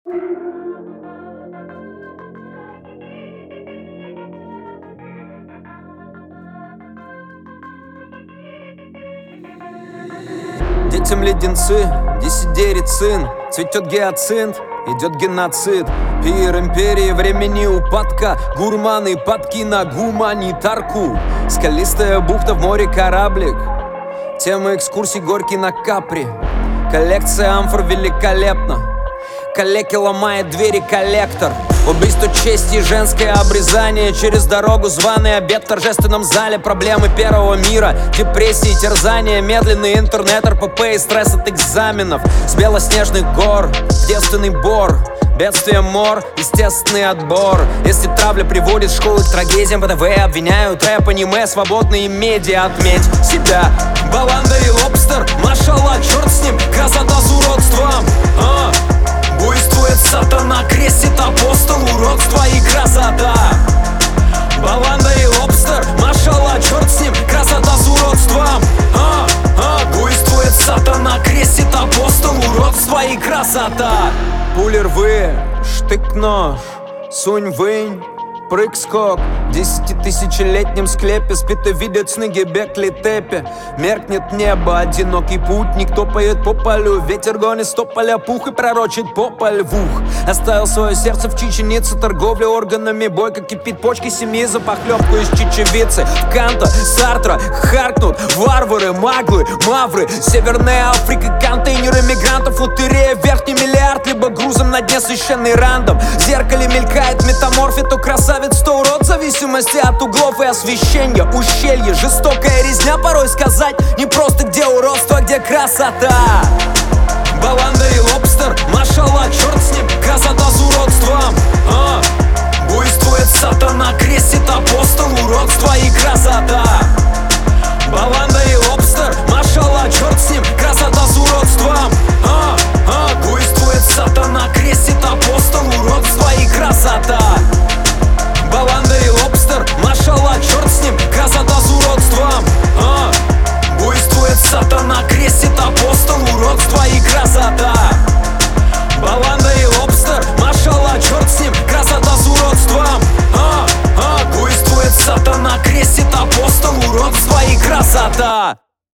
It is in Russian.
Детям леденцы, 10 сын, цветет гиацинт, идет геноцид. Пир империи, времени упадка, гурманы, падки на гуманитарку. Скалистая бухта, в море кораблик, тема экскурсий горький на Капри. Коллекция амфор великолепна, калеки ломает двери коллектор. Убийство чести и женское обрезание. Через дорогу званый обед в торжественном зале. Проблемы первого мира, депрессии, терзания. Медленный интернет, РПП и стресс от экзаменов. С белоснежных гор, девственный бор. Бедствие мор, естественный отбор. Если травля приводит школы к трагедиям, ВТВ обвиняют рэп, аниме, свободные медиа. Отметь себя, баланда и лобстер. Машалла, черт с ним, красота с уродством. Буйствует сатана, крестит апостол, уродство и красота. Баланда и лобстер, машалла, черт с ним, красота с уродством. Буйствует сатана, крестит апостол, уродство и красота. Пули рвы, штык-нож, сунь-вынь, прыг-скок. В 10-тысячелетнем склепе спит и видит сны Гебекли Тепе. Меркнет небо, одинокий путник топает по полю. Ветер гонит с тополя пух и пророчит попаль в ух. Оставил свое сердце в чеченице, торговля органами, бойко кипит почки семьи за похлебку из чечевицы. Канта, Сартра, харкнут варвары, маглы, мавры. Северная Африка, контейнеры мигрантов, лотерея, верхний миллиард, либо грузом на дне священный рандом. В зеркале мелькает метаморфе, то красавец, то урод, в зависимости от углов и освещения. Ущелье, жестокая резня, порой сказать не просто где уродство, а где красота. Баланда и лобстер, машалла, черт с ним,